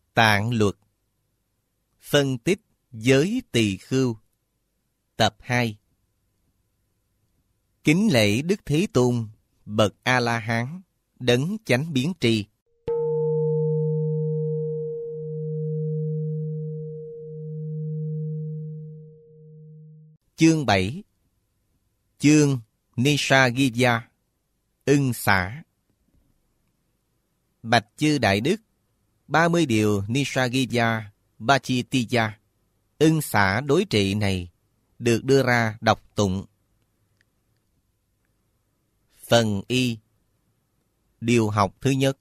Tạng luật. Phân tích giới tỳ khưu. Tập 2. Kính lễ Đức Thế Tôn, bậc A-la-hán, đấng chánh biến tri. Chương 7. Chương Nisaggiya, ưng xả. Bạch chư Đại Đức, 30 điều Nisaggiya Bachitiya, ưng xả đối trị này, được đưa ra đọc tụng. Phần y. Điều học thứ nhất.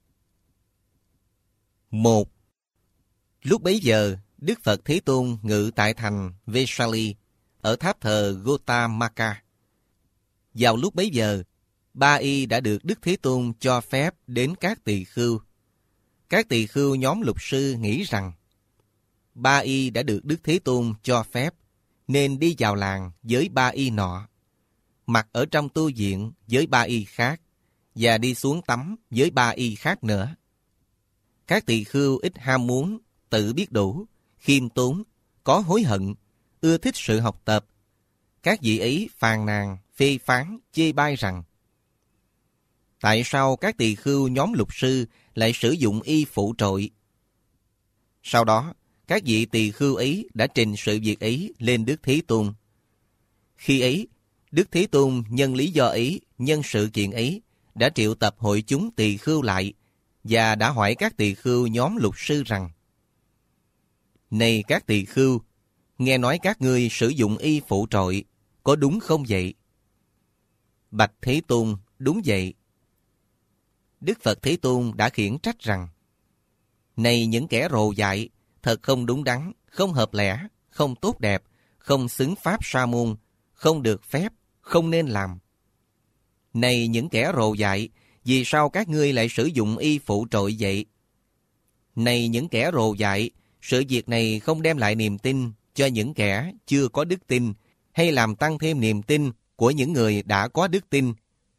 1. Lúc bấy giờ, Đức Phật Thế Tôn ngự tại thành Vesali, ở tháp thờ Gotamaka. Vào lúc bấy giờ, Ba Y đã được Đức Thế Tôn cho phép đến các tỳ khưu. Các tỳ khưu nhóm lục sư nghĩ rằng Ba Y đã được Đức Thế Tôn cho phép, nên đi vào làng với Ba Y nọ, mặc ở trong tu viện với Ba Y khác, và đi xuống tắm với Ba Y khác nữa. Các tỳ khưu ít ham muốn, tự biết đủ, khiêm tốn, có hối hận, ưa thích sự học tập. Các vị ấy phàn nàn, phê phán, chê bai rằng tại sao các tỳ khưu nhóm lục sư lại sử dụng y phụ trội? Sau đó, các vị tỳ khưu ấy đã trình sự việc ấy lên Đức Thế Tôn. Khi ấy, Đức Thế Tôn nhân lý do ấy, nhân sự kiện ấy, đã triệu tập hội chúng tỳ khưu lại, và đã hỏi các tỳ khưu nhóm lục sư rằng: Này các tỳ khưu, nghe nói các ngươi sử dụng y phụ trội, có đúng không vậy? Bạch Thế Tôn, đúng vậy. Đức Phật Thế Tôn đã khiển trách rằng: Này những kẻ rồ dại, thật không đúng đắn, không hợp lẽ, không tốt đẹp, không xứng pháp sa môn, không được phép, không nên làm. Này những kẻ rồ dại, vì sao các ngươi lại sử dụng y phụ trội vậy? Này những kẻ rồ dại, sự việc này không đem lại niềm tin cho những kẻ chưa có đức tin, hay làm tăng thêm niềm tin của những người đã có đức tin.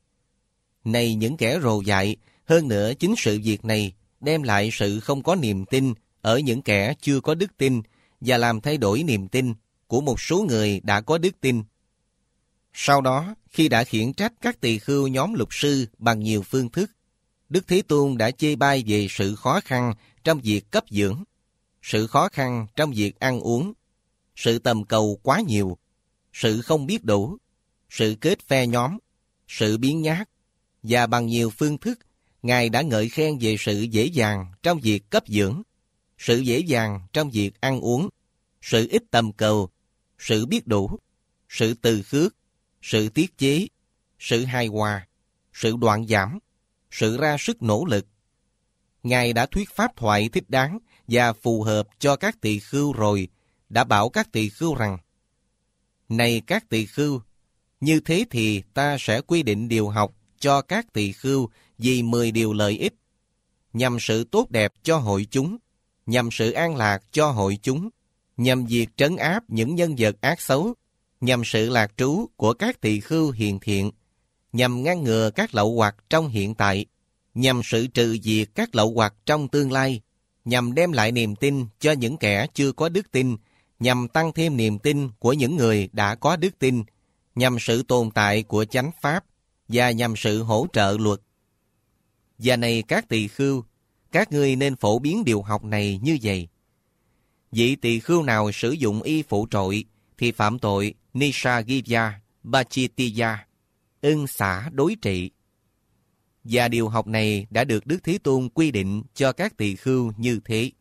Này những kẻ rồ dại, hơn nữa chính sự việc này đem lại sự không có niềm tin ở những kẻ chưa có đức tin, và làm thay đổi niềm tin của một số người đã có đức tin. Sau đó, khi đã khiển trách các tỳ khưu nhóm lục sư bằng nhiều phương thức, Đức Thế Tôn đã chê bai về sự khó khăn trong việc cấp dưỡng, sự khó khăn trong việc ăn uống, sự tầm cầu quá nhiều, sự không biết đủ, sự kết phe nhóm, sự biếng nhác, và bằng nhiều phương thức, Ngài đã ngợi khen về sự dễ dàng trong việc cấp dưỡng, sự dễ dàng trong việc ăn uống, sự ít tầm cầu, sự biết đủ, sự từ khước, sự tiết chế, sự hài hòa, sự đoạn giảm, sự ra sức nỗ lực. Ngài đã thuyết pháp thoại thích đáng và phù hợp cho các tỳ khưu rồi, đã bảo các tỳ khưu rằng: Này các tỳ khưu, như thế thì ta sẽ quy định điều học cho các tỳ khưu vì 10 điều lợi ích, nhằm sự tốt đẹp cho hội chúng, nhằm sự an lạc cho hội chúng, nhằm việc trấn áp những nhân vật ác xấu, nhằm sự lạc trú của các tỳ khưu hiền thiện, nhằm ngăn ngừa các lậu hoặc trong hiện tại, nhằm sự trừ diệt các lậu hoặc trong tương lai, nhằm đem lại niềm tin cho những kẻ chưa có đức tin, nhằm tăng thêm niềm tin của những người đã có đức tin, nhằm sự tồn tại của chánh pháp, và nhằm sự hỗ trợ luật. Và này các tỳ khưu, các ngươi nên phổ biến điều học này như vậy. Vị tỳ khưu nào sử dụng y phụ trội thì phạm tội Nisaggiya Bachitiya, ưng xả đối trị. Và điều học này đã được Đức Thế Tôn quy định cho các tỳ khưu như thế.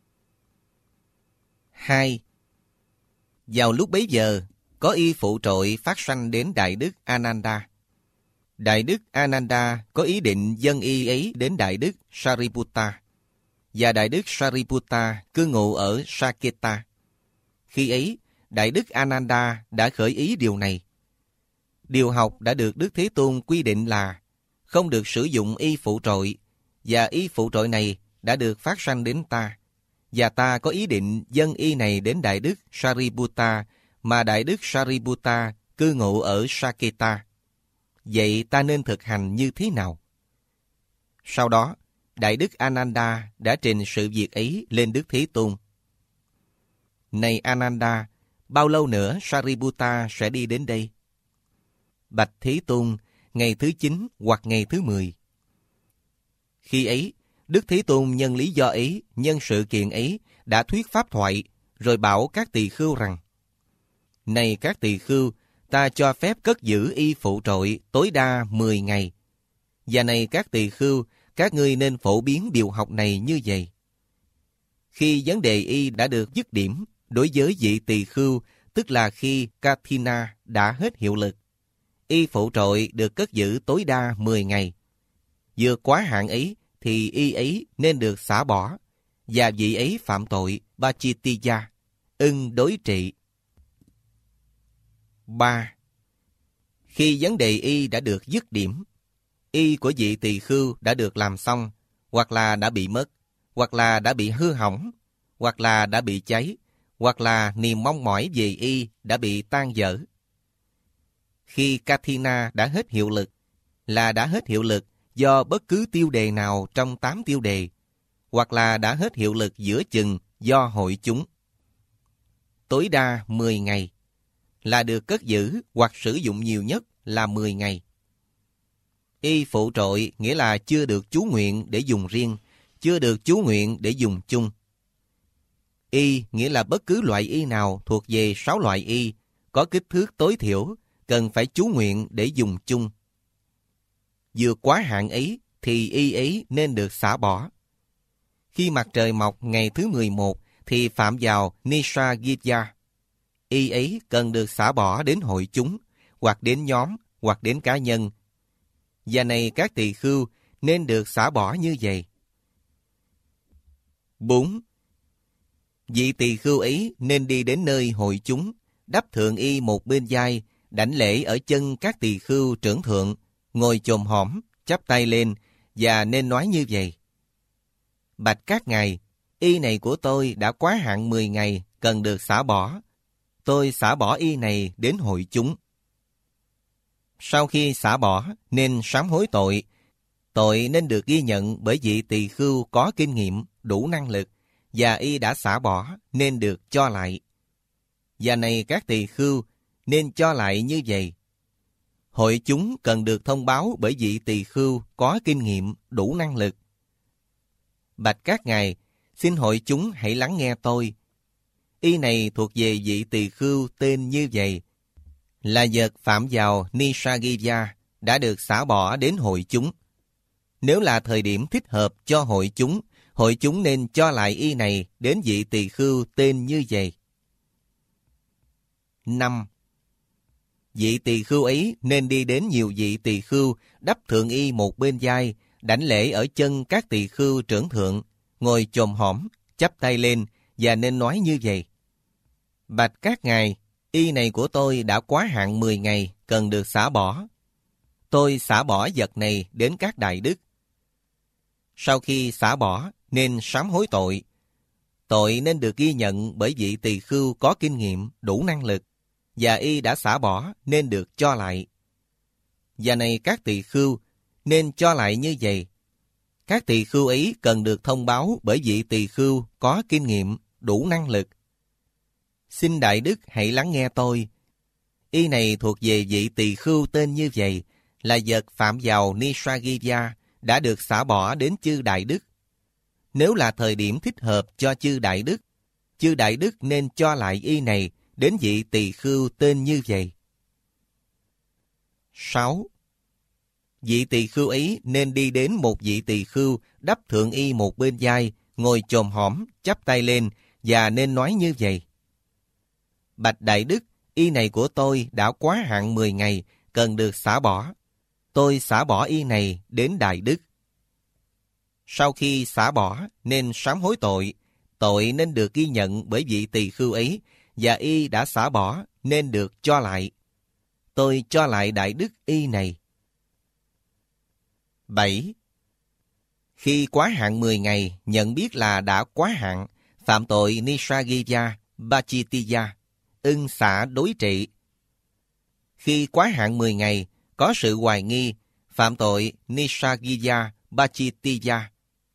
2. Vào lúc bấy giờ, có y phụ trội phát sanh đến Đại Đức Ananda. Đại Đức Ananda có ý định dâng y ấy đến Đại Đức Sariputta, và Đại Đức Sariputta cư ngụ ở Saketa. Khi ấy, Đại Đức Ananda đã khởi ý điều này. Điều học đã được Đức Thế Tôn quy định là không được sử dụng y phụ trội, và y phụ trội này đã được phát sanh đến ta, và ta có ý định dâng y này đến Đại Đức Sariputta, mà Đại Đức Sariputta cư ngụ ở Saketa. Vậy ta nên thực hành như thế nào? Sau đó, Đại đức Ananda đã trình sự việc ấy lên Đức Thế Tôn. Này Ananda, bao lâu nữa Sariputta sẽ đi đến đây? Bạch Thế Tôn, ngày thứ 9 hoặc ngày thứ 10. Khi ấy, Đức Thế Tôn nhân lý do ấy, nhân sự kiện ấy, đã thuyết pháp thoại, rồi bảo các tỳ khưu rằng: Này các tỳ khưu, ta cho phép cất giữ y phụ trội tối đa 10 ngày. Và này các tỳ khưu, các ngươi nên phổ biến điều học này như vậy. Khi vấn đề y đã được dứt điểm, đối với vị tỳ khưu, tức là khi Kathina đã hết hiệu lực, y phụ trội được cất giữ tối đa 10 ngày. Vừa quá hạn ấy, thì y ấy nên được xả bỏ, và vị ấy phạm tội Pachittiya, ưng đối trị. 3. Khi vấn đề y đã được dứt điểm, y của vị tỳ khưu đã được làm xong, hoặc là đã bị mất, hoặc là đã bị hư hỏng, hoặc là đã bị cháy, hoặc là niềm mong mỏi về y đã bị tan dở. Khi Kathina đã hết hiệu lực, là đã hết hiệu lực do bất cứ tiêu đề nào trong 8 tiêu đề, hoặc là đã hết hiệu lực giữa chừng do hội chúng. Tối đa 10 ngày, là được cất giữ hoặc sử dụng nhiều nhất là 10 ngày. Y phụ trội nghĩa là chưa được chú nguyện để dùng riêng, chưa được chú nguyện để dùng chung. Y nghĩa là bất cứ loại y nào thuộc về 6 loại y, có kích thước tối thiểu, cần phải chú nguyện để dùng chung. Vừa quá hạn ấy, thì y ấy nên được xả bỏ. Khi mặt trời mọc ngày thứ 11, thì phạm vào Nisragidya. Y ấy cần được xả bỏ đến hội chúng, hoặc đến nhóm, hoặc đến cá nhân. Và này các tỳ khưu nên được xả bỏ như vậy. 4. Vị tỳ khưu ấy nên đi đến nơi hội chúng, đắp thượng y một bên vai, đảnh lễ ở chân các tỳ khưu trưởng thượng, ngồi chồm hõm, chắp tay lên, và nên nói như vậy: Bạch các ngài, y này của tôi đã quá hạn 10 ngày, cần được xả bỏ. Tôi xả bỏ y này đến hội chúng. Sau khi xả bỏ, nên sám hối tội. Tội nên được ghi nhận bởi vị tỳ khưu có kinh nghiệm, đủ năng lực, và y đã xả bỏ nên được cho lại. Và này các tỳ khưu, nên cho lại như vậy. Hội chúng cần được thông báo bởi vị tỳ khưu có kinh nghiệm, đủ năng lực. Bạch các ngài, xin hội chúng hãy lắng nghe tôi. Y này thuộc về vị tỳ khưu tên như vậy, là vật phạm vào Nisragidya, đã được xả bỏ đến hội chúng. Nếu là thời điểm thích hợp cho hội chúng nên cho lại y này đến vị tỳ khưu tên như vậy. 5. Vị tỳ khưu ấy nên đi đến nhiều vị tỳ khưu, đắp thượng y một bên vai, đảnh lễ ở chân các tỳ khưu trưởng thượng, ngồi chồm hõm, chắp tay lên, và nên nói như vậy: Bạch các ngài, y này của tôi đã quá hạn 10 ngày, cần được xả bỏ. Tôi xả bỏ vật này đến các đại đức. Sau khi xả bỏ, nên sám hối tội. Tội nên được ghi nhận bởi vị tỳ khưu có kinh nghiệm, đủ năng lực, và y đã xả bỏ nên được cho lại. Và này các tỳ khưu, nên cho lại như vậy. Các tỳ khưu ấy cần được thông báo bởi vị tỳ khưu có kinh nghiệm, đủ năng lực. Xin đại đức hãy lắng nghe tôi. Y này thuộc về vị tỳ khưu tên như vậy, là vật phạm vào Nisragidya, đã được xả bỏ đến chư đại đức. Nếu là thời điểm thích hợp cho chư đại đức nên cho lại y này đến vị tỳ khưu tên như vậy. 6. Vị tỳ khưu ấy nên đi đến một vị tỳ khưu, đắp thượng y một bên vai, ngồi chồm hõm, chắp tay lên, và nên nói như vậy: Bạch đại đức, y này của tôi đã quá hạn 10 ngày, cần được xả bỏ. Tôi xả bỏ y này đến đại đức. Sau khi xả bỏ, nên sám hối tội. Tội nên được ghi nhận bởi vị tỳ khưu ấy, và y đã xả bỏ nên được cho lại. Tôi cho lại đại đức y này. 7. Khi quá hạn 10 ngày, nhận biết là đã quá hạn, phạm tội Nisragidya, Pachittiya, ưng xả đối trị. Khi quá hạn 10 ngày, có sự hoài nghi, phạm tội Nisragidya, Pachittiya,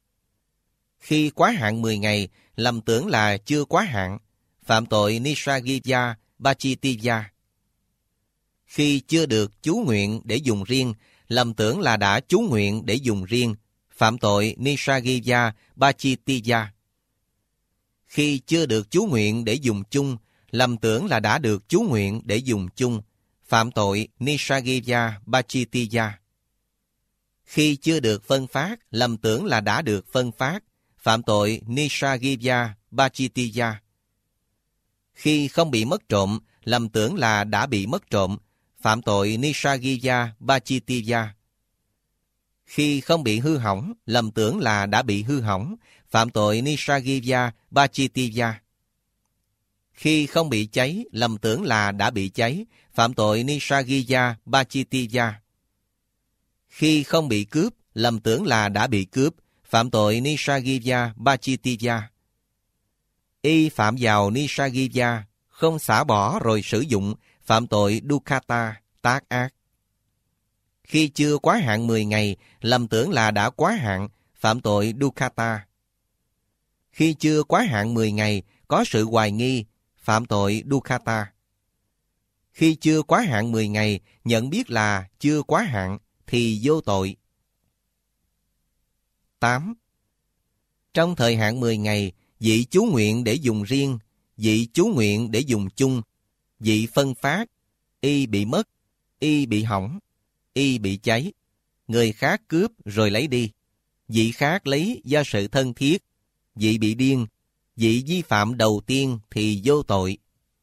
Khi quá hạn 10 ngày, lầm tưởng là chưa quá hạn, phạm tội Nisraggiya Pachittiya. Khi chưa được chú nguyện để dùng riêng, lầm tưởng là đã chú nguyện để dùng riêng, phạm tội Nisraggiya Pachittiya. Khi chưa được chú nguyện để dùng chung, lầm tưởng là đã được chú nguyện để dùng chung, phạm tội Nisraggiya Pachittiya. Khi chưa được phân phát, lầm tưởng là đã được phân phát, phạm tội Nisraggiya Pachittiya. Khi không bị mất trộm, lầm tưởng là đã bị mất trộm, phạm tội Nisraggiya Pachittiya. Khi không bị hư hỏng, lầm tưởng là đã bị hư hỏng, phạm tội Nisraggiya Pachittiya. Khi không bị cháy, lầm tưởng là đã bị cháy, phạm tội Nisraggiya Pachittiya. Khi không bị cướp, lầm tưởng là đã bị cướp, phạm tội Nisraggiya Pachittiya. Y phạm vào Nisraggiya, không xả bỏ rồi sử dụng, phạm tội Dukkata, tác ác. Khi chưa quá hạn 10 ngày, lầm tưởng là đã quá hạn, phạm tội Dukkata. Khi chưa quá hạn 10 ngày, có sự hoài nghi, phạm tội Dukkata. Khi chưa quá hạn 10 ngày, nhận biết là chưa quá hạn, thì vô tội. 8. Trong thời hạn 10 ngày, vị chú nguyện để dùng riêng, vị chú nguyện để dùng chung, vị phân phát, y bị mất, y bị hỏng, y bị cháy, người khác cướp rồi lấy đi, vị khác lấy do sự thân thiết, vị bị điên, vị vi phạm đầu tiên thì vô tội.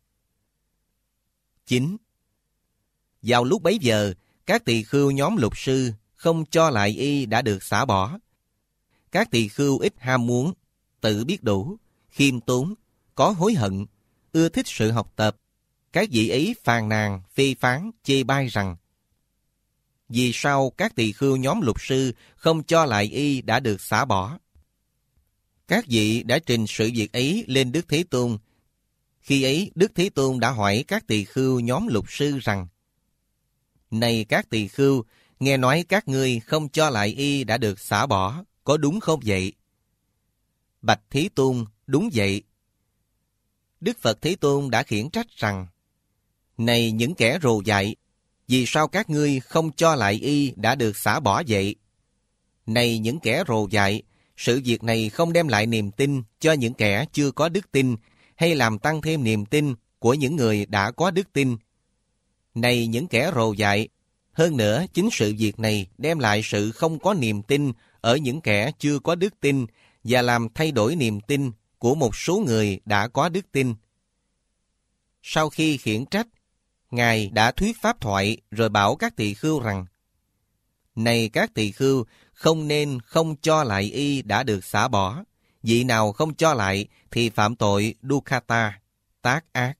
9. Vào lúc bấy giờ, các tỳ khưu nhóm lục sư không cho lại y đã được xả bỏ. Các tỳ khưu ít ham muốn, tự biết đủ, khiêm tốn, có hối hận, ưa thích sự học tập. Các vị ấy phàn nàn, phê phán, chê bai rằng: vì sao các tỳ khưu nhóm lục sư không cho lại y đã được xả bỏ? Các vị đã trình sự việc ấy lên Đức Thế Tôn. Khi ấy, Đức Thế Tôn đã hỏi các tỳ khưu nhóm lục sư rằng: này các tỳ khưu, nghe nói các ngươi không cho lại y đã được xả bỏ, có đúng không vậy? Bạch Thế Tôn, đúng vậy. Đức Phật Thế Tôn đã khiển trách rằng: này những kẻ rồ dại, vì sao các ngươi không cho lại y đã được xả bỏ vậy? Này những kẻ rồ dại, sự việc này không đem lại niềm tin cho những kẻ chưa có đức tin, hay làm tăng thêm niềm tin của những người đã có đức tin. Này những kẻ rồ dại, hơn nữa chính sự việc này đem lại sự không có niềm tin ở những kẻ chưa có đức tin và làm thay đổi niềm tin của một số người đã có đức tin. Sau khi khiển trách, Ngài đã thuyết pháp thoại rồi bảo các tỳ khưu rằng: này các tỳ khưu, không nên không cho lại y đã được xả bỏ. Vị nào không cho lại thì phạm tội Dukkata, tác ác.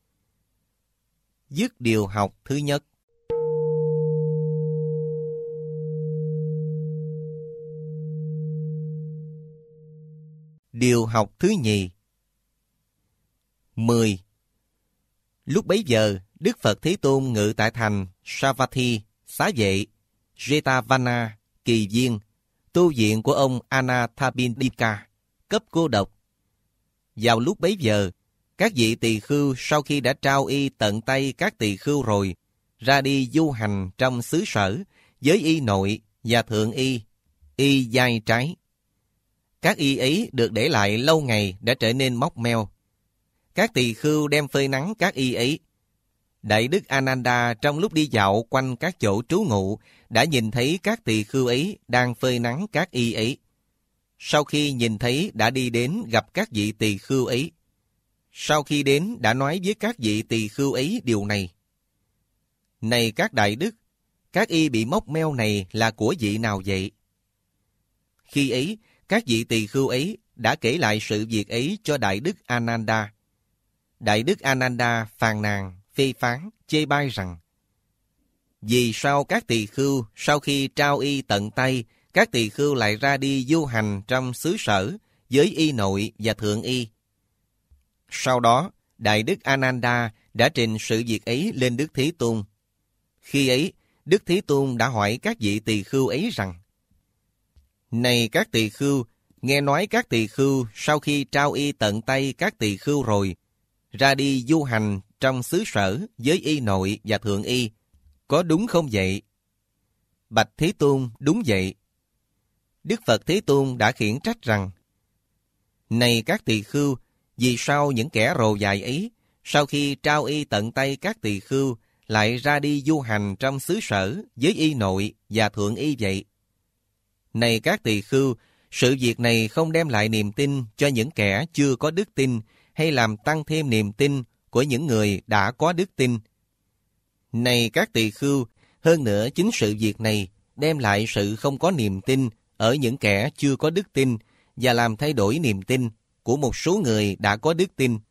Dứt điều học thứ nhất. Điều học thứ nhì. 10. Lúc bấy giờ, Đức Phật Thế Tôn ngự tại thành Savatthi, xá vệ, Jetavana, Kỳ Viên, tu viện của ông Anathapindika, cấp cô độc. Vào lúc bấy giờ, các vị tỳ khưu sau khi đã trao y tận tay các tỳ khưu rồi, ra đi du hành trong xứ sở với y nội và thượng y giai trái. Các y ấy được để lại lâu ngày đã trở nên móc meo. Các tỳ khưu đem phơi nắng các y ấy. Đại đức Ananda trong lúc đi dạo quanh các chỗ trú ngụ đã nhìn thấy các tỳ khưu ấy đang phơi nắng các y ấy. Sau khi nhìn thấy đã đi đến gặp các vị tỳ khưu ấy. Sau khi đến đã nói với các vị tỳ khưu ấy điều này: này các đại đức, các y bị móc meo này là của vị nào vậy? Khi ấy, các vị tỳ khưu ấy đã kể lại sự việc ấy cho Đại đức Ananda. Đại đức Ananda phàn nàn, phê phán, chê bai rằng: vì sao các tỳ khưu sau khi trao y tận tay, các tỳ khưu lại ra đi du hành trong xứ sở với y nội và thượng y? Sau đó, Đại đức Ananda đã trình sự việc ấy lên Đức Thế Tôn. Khi ấy, Đức Thế Tôn đã hỏi các vị tỳ khưu ấy rằng: này các tỳ khưu, Nghe nói các tỳ khưu sau khi trao y tận tay các tỳ khưu rồi, ra đi du hành trong xứ sở với y nội và thượng y, có đúng không vậy? Bạch Thế Tôn, đúng vậy. Đức Phật Thế Tôn đã khiển trách rằng, này các tỳ khưu, vì sao những kẻ rồ dại ấy, sau khi trao y tận tay các tỳ khưu, lại ra đi du hành trong xứ sở với y nội và thượng y vậy? Này các tỳ khưu, sự việc này không đem lại niềm tin cho những kẻ chưa có đức tin, hay làm tăng thêm niềm tin của những người đã có đức tin. Này các tỳ khưu, hơn nữa chính sự việc này đem lại sự không có niềm tin ở những kẻ chưa có đức tin và làm thay đổi niềm tin của một số người đã có đức tin.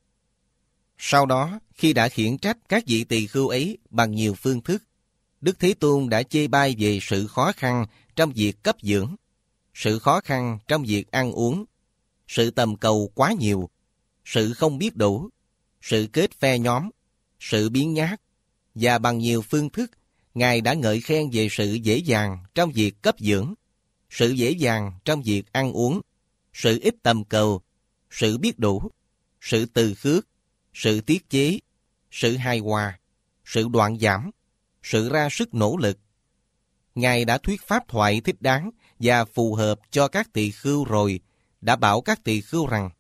Sau đó, khi đã khiển trách các vị tỳ khưu ấy bằng nhiều phương thức, Đức Thế Tôn đã chê bai về sự khó khăn trong việc cấp dưỡng, sự khó khăn trong việc ăn uống, sự tầm cầu quá nhiều, sự không biết đủ, sự kết phe nhóm, sự biếng nhác, và bằng nhiều phương thức, Ngài đã ngợi khen về sự dễ dàng trong việc cấp dưỡng, sự dễ dàng trong việc ăn uống, sự ít tầm cầu, sự biết đủ, sự từ khước, sự tiết chế, sự hài hòa, sự đoạn giảm, sự ra sức nỗ lực. Ngài đã thuyết pháp thoại thích đáng và phù hợp cho các tỳ khưu rồi, đã bảo các tỳ khưu rằng,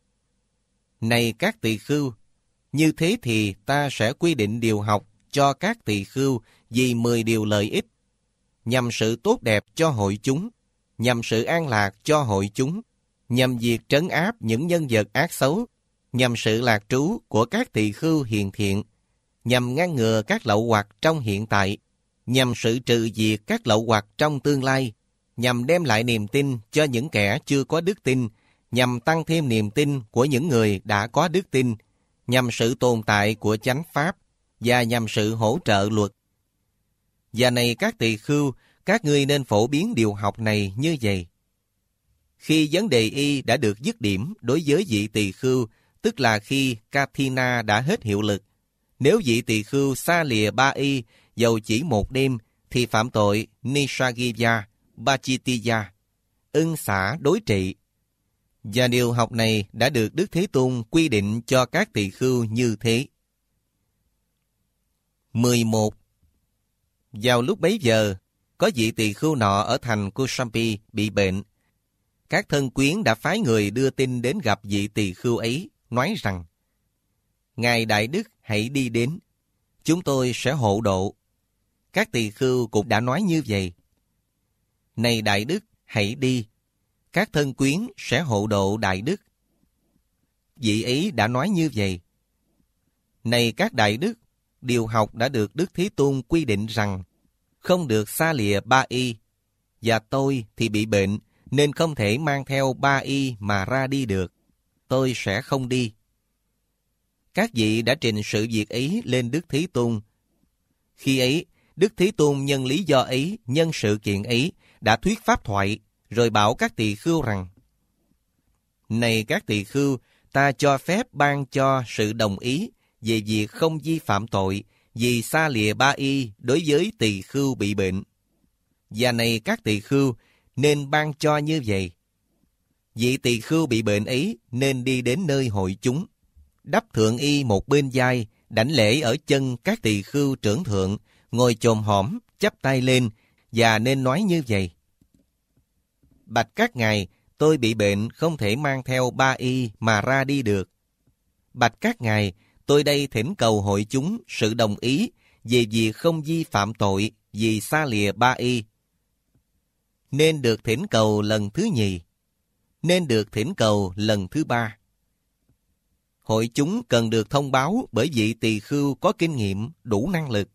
này các tỳ khưu, như thế thì ta sẽ quy định điều học cho các tỳ khưu vì 10 điều lợi ích, nhằm sự tốt đẹp cho hội chúng, nhằm sự an lạc cho hội chúng, nhằm việc trấn áp những nhân vật ác xấu, nhằm sự lạc trú của các tỳ khưu hiền thiện, nhằm ngăn ngừa các lậu hoặc trong hiện tại, nhằm sự trừ diệt các lậu hoặc trong tương lai, nhằm đem lại niềm tin cho những kẻ chưa có đức tin, nhằm tăng thêm niềm tin của những người đã có đức tin, nhằm sự tồn tại của chánh pháp, và nhằm sự hỗ trợ luật. Và này các tỳ khưu, các ngươi nên phổ biến điều học này như vậy. Khi vấn đề y đã được dứt điểm đối với vị tỳ khưu, tức là khi Kathina đã hết hiệu lực, nếu vị tỳ khưu xa lìa ba y dầu chỉ một đêm, thì phạm tội Nisaggiya, Bachitiya, ưng xả đối trị. Và điều học này đã được Đức Thế Tôn quy định cho các tỳ khưu như thế. 11. Vào lúc bấy giờ, có vị tỳ khưu nọ ở thành Kosambi bị bệnh. Các thân quyến đã phái người đưa tin đến gặp vị tỳ khưu ấy, nói rằng, Ngài Đại Đức hãy đi đến, chúng tôi sẽ hộ độ. Các tỳ khưu cũng đã nói như vậy. Này Đại Đức, hãy đi, các thân quyến sẽ hộ độ Đại Đức. Vị ấy đã nói như vậy. Này các Đại Đức, điều học đã được Đức Thế Tôn quy định rằng không được xa lìa ba y, và tôi thì bị bệnh nên không thể mang theo ba y mà ra đi được. Tôi sẽ không đi. Các vị đã trình sự việc ấy lên Đức Thế Tôn. Khi ấy, Đức Thế Tôn nhân lý do ấy, nhân sự kiện ấy, đã thuyết pháp thoại, rồi bảo các tỳ khưu rằng, này các tỳ khưu, ta cho phép ban cho sự đồng ý về việc không vi phạm tội vì xa lìa ba y đối với tỳ khưu bị bệnh. Và này các tỳ khưu, nên ban cho như vậy. Vị tỳ khưu bị bệnh ấy nên đi đến nơi hội chúng, đắp thượng y một bên vai, đảnh lễ ở chân các tỳ khưu trưởng thượng, ngồi chồm hổm, chắp tay lên, và nên nói như vậy. Bạch các ngài, tôi bị bệnh không thể mang theo ba y mà ra đi được. Bạch các ngài, tôi đây thỉnh cầu hội chúng sự đồng ý về việc không vi phạm tội vì xa lìa ba y. Nên được thỉnh cầu lần thứ nhì, nên được thỉnh cầu lần thứ ba. Hội chúng cần được thông báo bởi vị tỳ khưu có kinh nghiệm, đủ năng lực.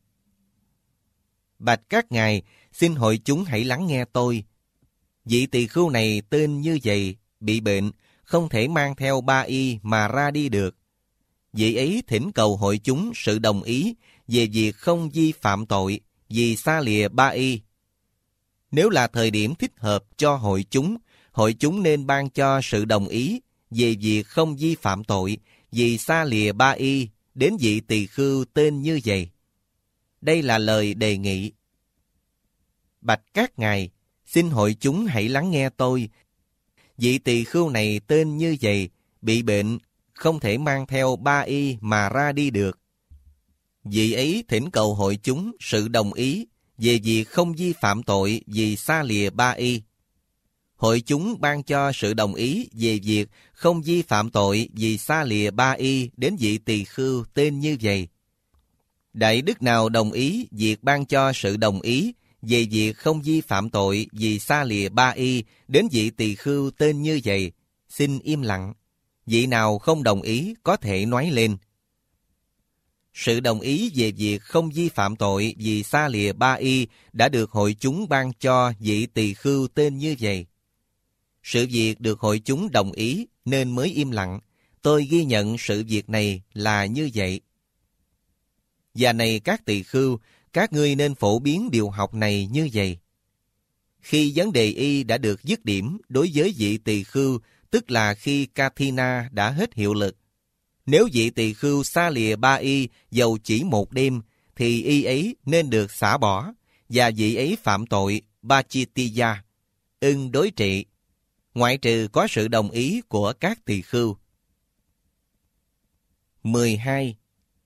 Bạch các ngài, xin hội chúng hãy lắng nghe tôi. Vị tỳ khưu này tên như vậy, bị bệnh, không thể mang theo ba y mà ra đi được. Vị ấy thỉnh cầu hội chúng sự đồng ý về việc không vi phạm tội vì xa lìa ba y. Nếu là thời điểm thích hợp cho hội chúng nên ban cho sự đồng ý về việc không vi phạm tội vì xa lìa ba y đến vị tỳ khưu tên như vậy. Đây là lời đề nghị. Bạch các ngài, xin hội chúng hãy lắng nghe tôi. vị tỳ khưu này tên như vậy, bị bệnh, không thể mang theo ba y mà ra đi được. Vị ấy thỉnh cầu hội chúng sự đồng ý về việc không vi phạm tội vì xa lìa ba y. Hội chúng ban cho sự đồng ý về việc không vi phạm tội vì xa lìa ba y đến vị tỳ khưu tên như vậy. Đại đức nào đồng ý việc ban cho sự đồng ý về việc không vi phạm tội vì xa lìa ba y đến vị tỳ khưu tên như vậy, xin im lặng. Vị nào không đồng ý có thể nói lên. Sự đồng ý về việc không vi phạm tội vì xa lìa ba y đã được hội chúng ban cho vị tỳ khưu tên như vậy. Sự việc được hội chúng đồng ý nên mới im lặng. Tôi ghi nhận sự việc này là như vậy. Và này các tỳ khưu, các ngươi nên phổ biến điều học này như vậy. Khi vấn đề y đã được dứt điểm đối với vị tỳ khưu, tức là khi Kathina đã hết hiệu lực. Nếu vị tỳ khưu xa lìa ba y dầu chỉ một đêm, thì y ấy nên được xả bỏ, và vị ấy phạm tội Pachitiya, ưng đối trị, ngoại trừ có sự đồng ý của các tỳ khưu. 12.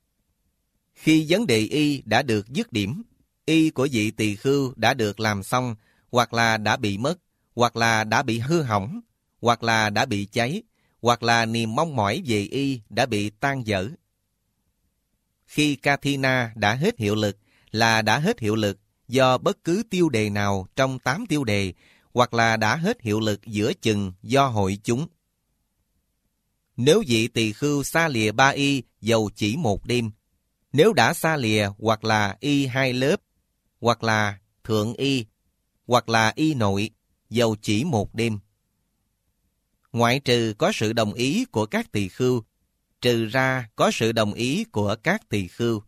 Khi vấn đề y đã được dứt điểm, y của vị tỳ khưu đã được làm xong, hoặc là đã bị mất, hoặc là đã bị hư hỏng, hoặc là đã bị cháy, hoặc là niềm mong mỏi về y đã bị tan dở. Khi Kathina đã hết hiệu lực là đã hết hiệu lực do bất cứ tiêu đề nào trong 8 tiêu đề, hoặc là đã hết hiệu lực giữa chừng do hội chúng. Nếu vị tỳ khưu xa lìa ba y dầu chỉ một đêm, nếu đã xa lìa hoặc là y 2 lớp, hoặc là thượng y, hoặc là y nội, dầu chỉ một đêm, ngoại trừ có sự đồng ý của các tỳ khưu, trừ ra có sự đồng ý của các tỳ khưu,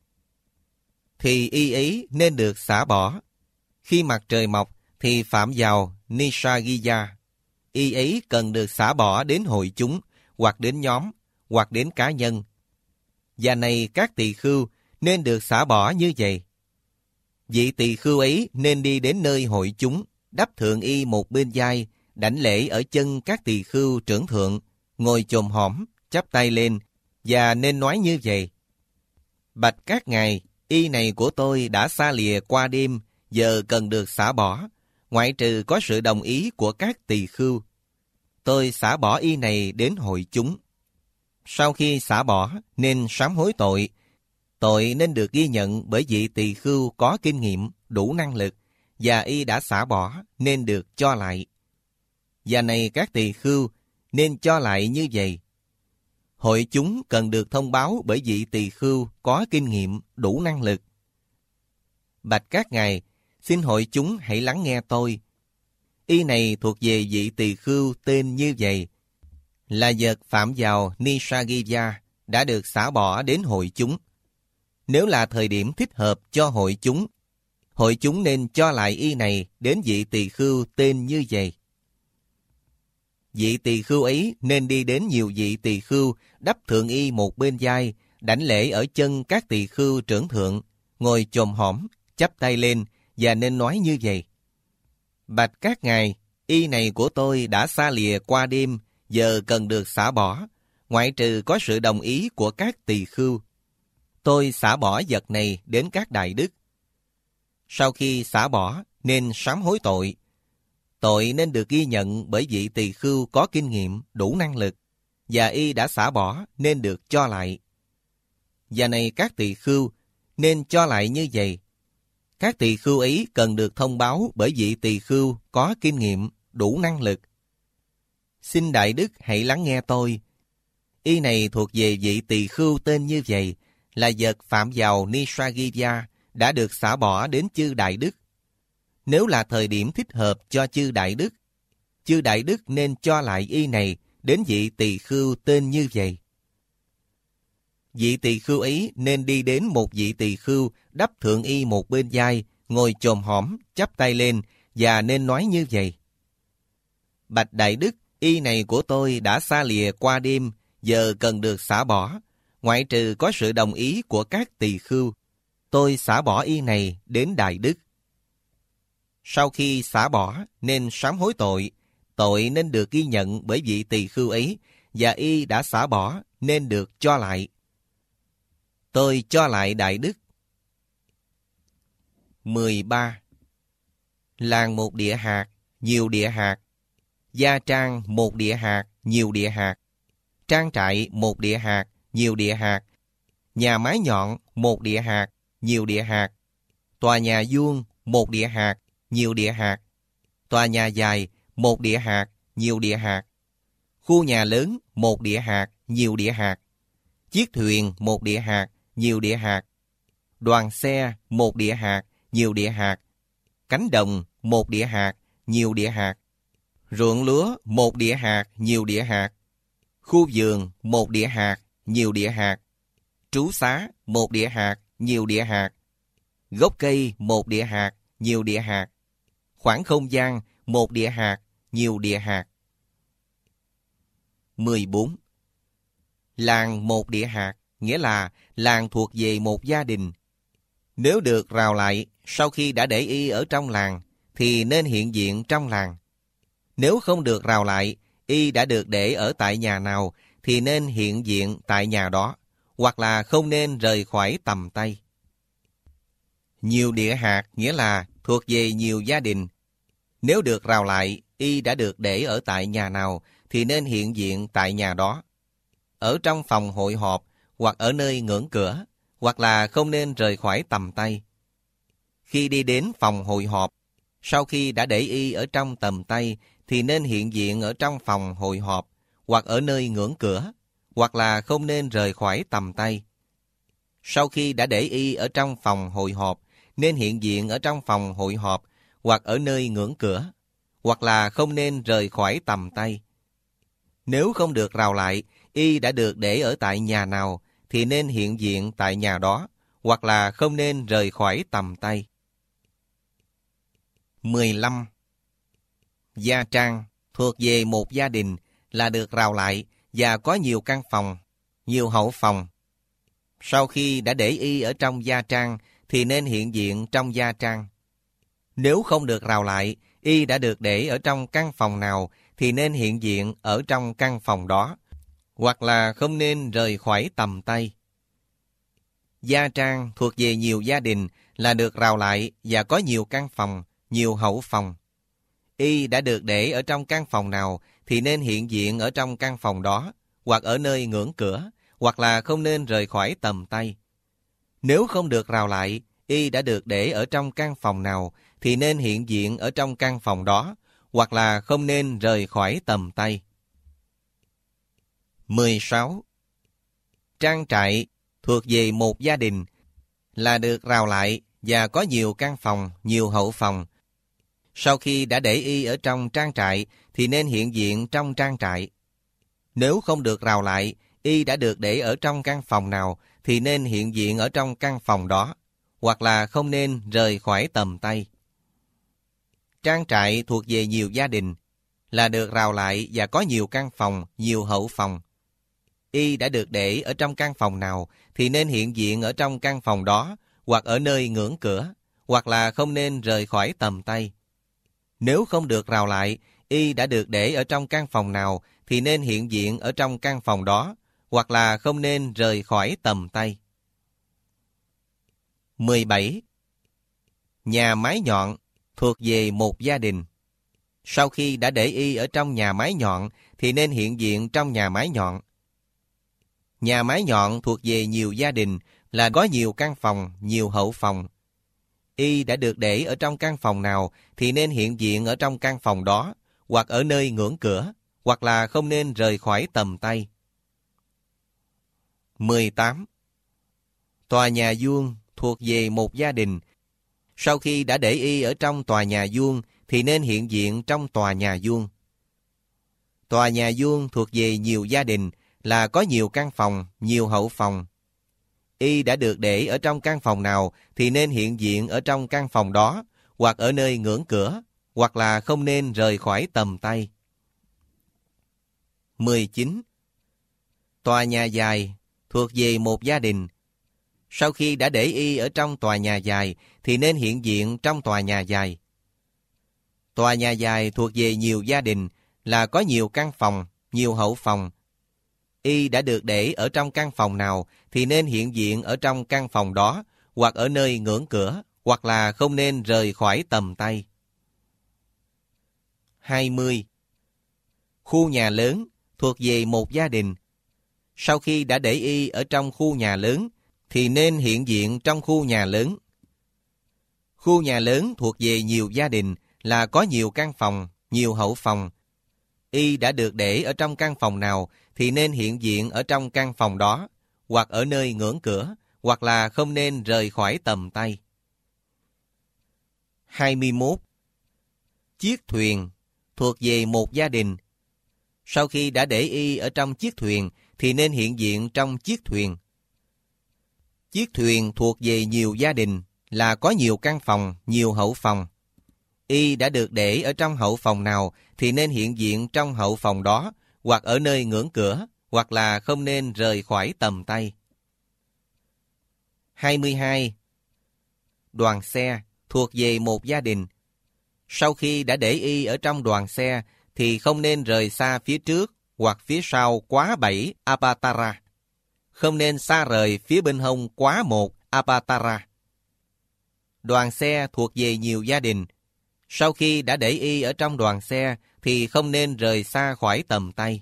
thì y ấy nên được xả bỏ. Khi mặt trời mọc thì phạm vào Nishagiya. Y ấy cần được xả bỏ đến hội chúng, hoặc đến nhóm, hoặc đến cá nhân. Và này các tỳ khưu nên được xả bỏ như vậy. Vị tỳ khưu ấy nên đi đến nơi hội chúng, đắp thượng y một bên vai, đảnh lễ ở chân các tỳ khưu trưởng thượng, ngồi chồm hõm, chắp tay lên, và nên nói như vậy: Bạch các ngài, y này của tôi đã xa lìa qua đêm, giờ cần được xả bỏ, ngoại trừ có sự đồng ý của các tỳ khưu. Tôi xả bỏ y này đến hội chúng. Sau khi xả bỏ nên sám hối tội. Tội nên được ghi nhận bởi vị tỳ khưu có kinh nghiệm, đủ năng lực, và y đã xả bỏ nên được cho lại. Và này các tỳ khưu nên cho lại như vậy. Hội chúng cần được thông báo bởi vị tỳ khưu có kinh nghiệm, đủ năng lực. Bạch các ngài, xin hội chúng hãy lắng nghe tôi. Y này thuộc về vị tỳ khưu tên như vậy, là vật phạm vào Nishagiya, đã được xả bỏ đến hội chúng. Nếu là thời điểm thích hợp cho hội chúng nên cho lại y này đến vị tỳ khưu tên như vậy. Vị tỳ khưu ấy nên đi đến nhiều vị tỳ khưu, đắp thượng y một bên vai, đảnh lễ ở chân các tỳ khưu trưởng thượng, ngồi chồm hõm, chắp tay lên, và nên nói như vậy: Bạch các ngài, y này của tôi đã xa lìa qua đêm, giờ cần được xả bỏ, ngoại trừ có sự đồng ý của các tỳ khưu. Tôi xả bỏ vật này đến các đại đức. Sau khi xả bỏ nên sám hối tội. Tội nên được ghi nhận bởi vị tỳ khưu có kinh nghiệm, đủ năng lực, và y đã xả bỏ nên được cho lại. Và này các tỳ khưu nên cho lại như vậy. Các tỳ khưu ấy cần được thông báo bởi vị tỳ khưu có kinh nghiệm, đủ năng lực. Xin đại đức hãy lắng nghe tôi. Y này thuộc về vị tỳ khưu tên như vậy, là vật phạm vào Nishagiya, đã được xả bỏ đến chư đại đức. Nếu là thời điểm thích hợp cho chư đại đức nên cho lại y này đến vị tỳ khưu tên như vậy. Vị tỳ khưu ấy nên đi đến một vị tỳ khưu, đắp thượng y một bên vai, ngồi chồm hõm, chắp tay lên, và nên nói như vậy: Bạch đại đức, y này của tôi đã xa lìa qua đêm, giờ cần được xả bỏ, ngoại trừ có sự đồng ý của các tỳ khưu. Tôi xả bỏ y này đến đại đức. Sau khi xả bỏ nên sám hối tội. tội nên được ghi nhận bởi vị tỳ khưu ấy, và y đã xả bỏ nên được cho lại. Tôi cho lại đại đức. 13. Làng một địa hạt, nhiều địa hạt. Gia trang một địa hạt, nhiều địa hạt. Trang trại một địa hạt, nhiều địa hạt. Nhà mái nhọn một địa hạt, nhiều địa hạt. Tòa nhà vuông một địa hạt, nhiều địa hạt. Tòa nhà dài một địa hạt, nhiều địa hạt. Khu nhà lớn một địa hạt, nhiều địa hạt. Chiếc thuyền một địa hạt, nhiều địa hạt. Đoàn xe một địa hạt, nhiều địa hạt. Cánh đồng một địa hạt, nhiều địa hạt. Ruộng lúa một địa hạt, nhiều địa hạt. Khu vườn một địa hạt, nhiều địa hạt. Trú xá một địa hạt, nhiều địa hạt. Gốc cây một địa hạt, nhiều địa hạt. Khoảng không gian một địa hạt, nhiều địa hạt. 14. Làng một địa hạt, nghĩa là làng thuộc về một gia đình. Nếu được rào lại sau khi đã để y ở trong làng, thì nên hiện diện trong làng. Nếu không được rào lại, y đã được để ở tại nhà nào, thì nên hiện diện tại nhà đó, hoặc là không nên rời khỏi tầm tay. Nhiều địa hạt nghĩa là thuộc về nhiều gia đình. Nếu được rào lại, y đã được để ở tại nhà nào, thì nên hiện diện tại nhà đó. Ở trong phòng hội họp, hoặc ở nơi ngưỡng cửa, hoặc là không nên rời khỏi tầm tay. Khi đi đến phòng hội họp, sau khi đã để y ở trong tầm tay, thì nên hiện diện ở trong phòng hội họp, hoặc ở nơi ngưỡng cửa, hoặc là không nên rời khỏi tầm tay. Sau khi đã để y ở trong phòng hội họp, nên hiện diện ở trong phòng hội họp, hoặc ở nơi ngưỡng cửa, hoặc là không nên rời khỏi tầm tay. Nếu không được rào lại, y đã được để ở tại nhà nào, thì nên hiện diện tại nhà đó, hoặc là không nên rời khỏi tầm tay. 15. Gia trang thuộc về một gia đình là được rào lại và có nhiều căn phòng, nhiều hậu phòng. Sau khi đã để y ở trong gia trang, thì nên hiện diện trong gia trang. Nếu không được rào lại, y đã được để ở trong căn phòng nào, thì nên hiện diện ở trong căn phòng đó, hoặc là không nên rời khỏi tầm tay. Gia trang thuộc về nhiều gia đình là được rào lại và có nhiều căn phòng, nhiều hậu phòng. Y đã được để ở trong căn phòng nào, thì nên hiện diện ở trong căn phòng đó, hoặc ở nơi ngưỡng cửa, hoặc là không nên rời khỏi tầm tay. Nếu không được rào lại, y đã được để ở trong căn phòng nào, thì nên hiện diện ở trong căn phòng đó, hoặc là không nên rời khỏi tầm tay. 16. Trang trại thuộc về một gia đình là được rào lại và có nhiều căn phòng, nhiều hậu phòng. Sau khi đã để y ở trong trang trại, thì nên hiện diện trong trang trại. Nếu không được rào lại, y đã được để ở trong căn phòng nào, thì nên hiện diện ở trong căn phòng đó, hoặc là không nên rời khỏi tầm tay. Trang trại thuộc về nhiều gia đình là được rào lại và có nhiều căn phòng, nhiều hậu phòng. Y đã được để ở trong căn phòng nào, thì nên hiện diện ở trong căn phòng đó, hoặc ở nơi ngưỡng cửa, hoặc là không nên rời khỏi tầm tay. Nếu không được rào lại, y đã được để ở trong căn phòng nào, thì nên hiện diện ở trong căn phòng đó, hoặc là không nên rời khỏi tầm tay. 17. Nhà mái nhọn thuộc về một gia đình. Sau khi đã để y ở trong nhà mái nhọn, thì nên hiện diện trong nhà mái nhọn. Nhà mái nhọn thuộc về nhiều gia đình là có nhiều căn phòng, nhiều hậu phòng. Y đã được để ở trong căn phòng nào, thì nên hiện diện ở trong căn phòng đó, hoặc ở nơi ngưỡng cửa, hoặc là không nên rời khỏi tầm tay. 18. Tòa nhà vuông thuộc về một gia đình. Sau khi đã để y ở trong tòa nhà vuông, thì nên hiện diện trong tòa nhà vuông. Tòa nhà vuông thuộc về nhiều gia đình là có nhiều căn phòng, nhiều hậu phòng. Y đã được để ở trong căn phòng nào, thì nên hiện diện ở trong căn phòng đó, hoặc ở nơi ngưỡng cửa, hoặc là không nên rời khỏi tầm tay. 19. Tòa nhà dài thuộc về một gia đình. Sau khi đã để y ở trong tòa nhà dài, thì nên hiện diện trong tòa nhà dài. Tòa nhà dài thuộc về nhiều gia đình là có nhiều căn phòng, nhiều hậu phòng. Y đã được để ở trong căn phòng nào thì nên hiện diện ở trong căn phòng đó, hoặc ở nơi ngưỡng cửa, hoặc là không nên rời khỏi tầm tay. 20. Khu nhà lớn thuộc về một gia đình. Sau khi đã để Y ở trong khu nhà lớn, thì nên hiện diện trong khu nhà lớn. Khu nhà lớn thuộc về nhiều gia đình là có nhiều căn phòng, nhiều hậu phòng. Y đã được để ở trong căn phòng nào thì nên hiện diện ở trong căn phòng đó, hoặc ở nơi ngưỡng cửa, hoặc là không nên rời khỏi tầm tay. 21. Chiếc thuyền thuộc về một gia đình. Sau khi đã để Y ở trong chiếc thuyền thì nên hiện diện trong chiếc thuyền. Chiếc thuyền thuộc về nhiều gia đình là có nhiều căn phòng, nhiều hậu phòng. Y đã được để ở trong hậu phòng nào thì nên hiện diện trong hậu phòng đó, hoặc ở nơi ngưỡng cửa, hoặc là không nên rời khỏi tầm tay. 22. Đoàn xe thuộc về một gia đình. Sau khi đã để Y ở trong đoàn xe thì không nên rời xa phía trước hoặc phía sau quá 7 apatara. Không nên xa rời phía bên hông quá 1 apatara. Đoàn xe thuộc về nhiều gia đình. Sau khi đã để Y ở trong đoàn xe thì không nên rời xa khỏi tầm tay.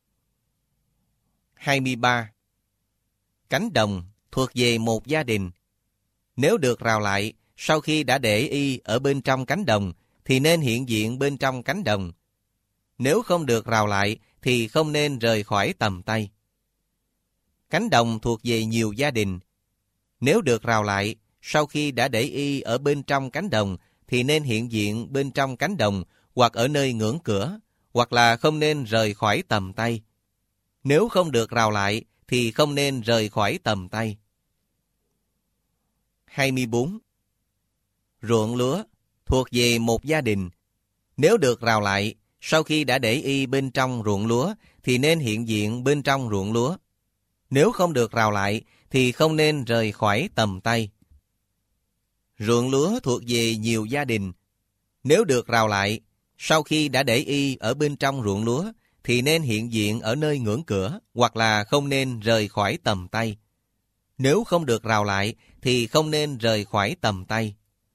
23. Cánh đồng thuộc về một gia đình. Nếu được rào lại, sau khi đã để Y ở bên trong cánh đồng thì nên hiện diện bên trong cánh đồng. Nếu không được rào lại thì không nên rời khỏi tầm tay. Cánh đồng thuộc về nhiều gia đình. Nếu được rào lại, sau khi đã để Y ở bên trong cánh đồng thì nên hiện diện bên trong cánh đồng, hoặc ở nơi ngưỡng cửa, hoặc là không nên rời khỏi tầm tay. Nếu không được rào lại thì không nên rời khỏi tầm tay. 24. Ruộng lúa thuộc về một gia đình. Nếu được rào lại, sau khi đã để Y bên trong ruộng lúa thì nên hiện diện bên trong ruộng lúa. Nếu không được rào lại thì không nên rời khỏi tầm tay. Ruộng lúa thuộc về nhiều gia đình. Nếu được rào lại, sau khi đã để Y ở bên trong ruộng lúa thì nên hiện diện ở nơi ngưỡng cửa, hoặc là không nên rời khỏi tầm tay. Nếu không được rào lại thì không nên rời khỏi tầm tay.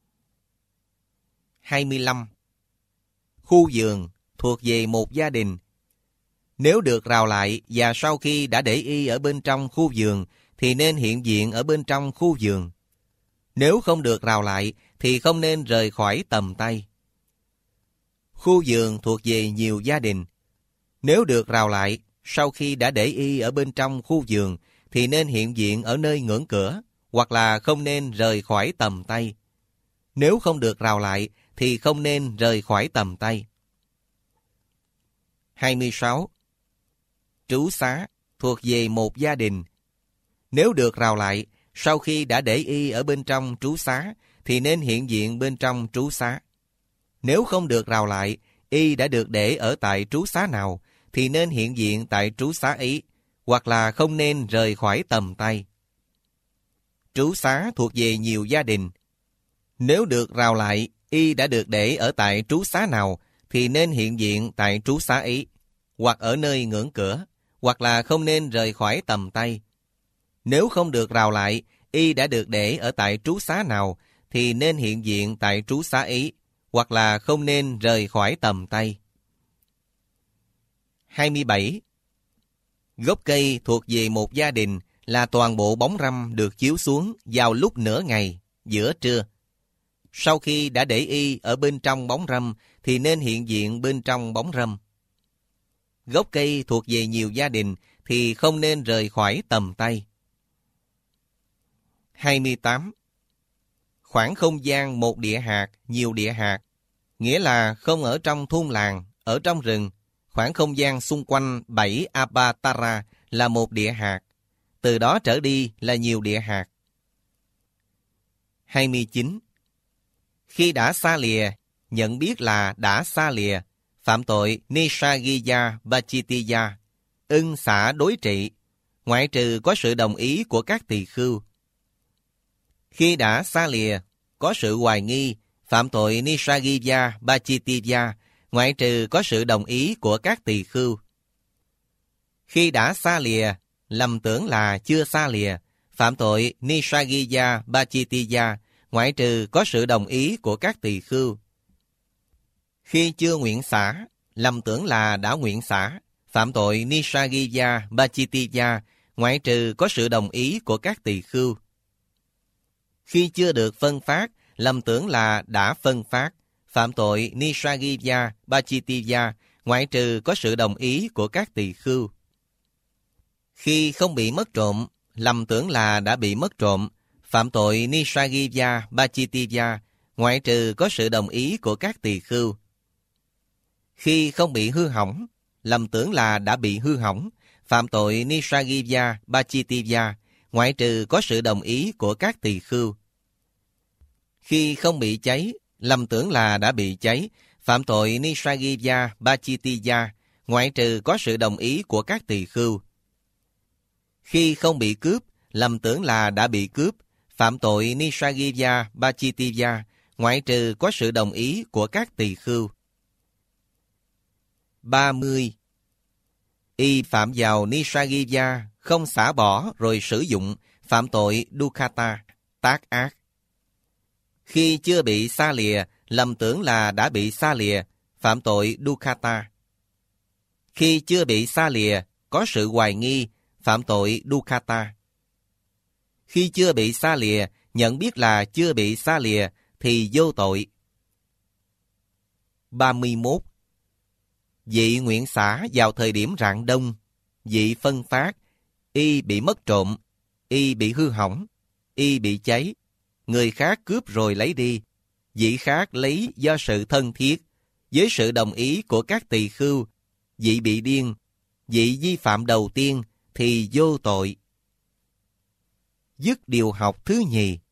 25. Khu vườn thuộc về một gia đình. Nếu được rào lại và sau khi đã để Y ở bên trong khu vườn thì nên hiện diện ở bên trong khu vườn. Nếu không được rào lại thì không nên rời khỏi tầm tay. Khu vườn thuộc về nhiều gia đình. Nếu được rào lại, sau khi đã để Y ở bên trong khu vườn thì nên hiện diện ở nơi ngưỡng cửa, hoặc là không nên rời khỏi tầm tay. Nếu không được rào lại thì không nên rời khỏi tầm tay. 26. Trú xá thuộc về một gia đình. Nếu được rào lại, sau khi đã để Y ở bên trong trú xá thì nên hiện diện bên trong trú xá. Nếu không được rào lại, Y đã được để ở tại trú xá nào thì nên hiện diện tại trú xá ấy, hoặc là không nên rời khỏi tầm tay. Trú xá thuộc về nhiều gia đình. Nếu được rào lại, Y đã được để ở tại trú xá nào thì nên hiện diện tại trú xá ấy, hoặc ở nơi ngưỡng cửa, hoặc là không nên rời khỏi tầm tay. Nếu không được rào lại, Y đã được để ở tại trú xá nào thì nên hiện diện tại trú xá ấy, hoặc là không nên rời khỏi tầm tay. 27. Gốc cây thuộc về một gia đình là toàn bộ bóng râm được chiếu xuống vào lúc nửa ngày, giữa trưa. Sau khi đã để Y ở bên trong bóng râm thì nên hiện diện bên trong bóng râm. Gốc cây thuộc về nhiều gia đình thì không nên rời khỏi tầm tay. 28. Khoảng không gian một địa hạt, nhiều địa hạt, nghĩa là không ở trong thôn làng, ở trong rừng. Khoảng không gian xung quanh 7 apatara là một địa hạt, từ đó trở đi là nhiều địa hạt. 29. Khi đã xa lìa, nhận biết là đã xa lìa, phạm tội Nisagiya Vachitiya, ưng xả đối trị, ngoại trừ có sự đồng ý của các tỳ khưu. Khi đã xa lìa, có sự hoài nghi, phạm tội Nisagiya Vachitiya, ngoại trừ có sự đồng ý của các tỳ khưu. Khi đã xa lìa, lầm tưởng là chưa xa lìa, phạm tội Nisagiya Bachitiya, ngoại trừ có sự đồng ý của các tỳ khưu. Khi chưa nguyện xả, lầm tưởng là đã nguyện xả, phạm tội Nisagiya Bachitiya, ngoại trừ có sự đồng ý của các tỳ khưu. Khi chưa được phân phát, lầm tưởng là đã phân phát, phạm tội Nisagiya Bachitiya, ngoại trừ có sự đồng ý của các tỳ khưu. Khi không bị mất trộm, lầm tưởng là đã bị mất trộm, phạm tội Nisagiya Bachitiya, ngoại trừ có sự đồng ý của các tỳ khưu. Khi không bị hư hỏng, lầm tưởng là đã bị hư hỏng, phạm tội Nisagiya Bachitiya, ngoại trừ có sự đồng ý của các tỳ khưu. Khi không bị cháy, lầm tưởng là đã bị cháy, phạm tội Nisagiya Bachitiya, ngoại trừ có sự đồng ý của các tỳ khưu. Khi không bị cướp, lầm tưởng là đã bị cướp, phạm tội Nisagiya Bachitiya, ngoại trừ có sự đồng ý của các tỳ khưu. 30. Y phạm vào Nisagiya, không xả bỏ rồi sử dụng, phạm tội Dukkata, tác ác. Khi chưa bị xa lìa, lầm tưởng là đã bị xa lìa, phạm tội Dukkata. Khi chưa bị xa lìa, có sự hoài nghi, phạm tội Dukkata. Khi chưa bị xa lìa, nhận biết là chưa bị xa lìa, thì vô tội. 31. Vị nguyện xả vào thời điểm rạng đông, vị phân phát, y bị mất trộm, y bị hư hỏng, y bị cháy, người khác cướp rồi lấy đi, vị khác lấy do sự thân thiết, với sự đồng ý của các tỳ khưu, vị bị điên, vị vi phạm đầu tiên thì vô tội. Dứt điều học thứ nhì.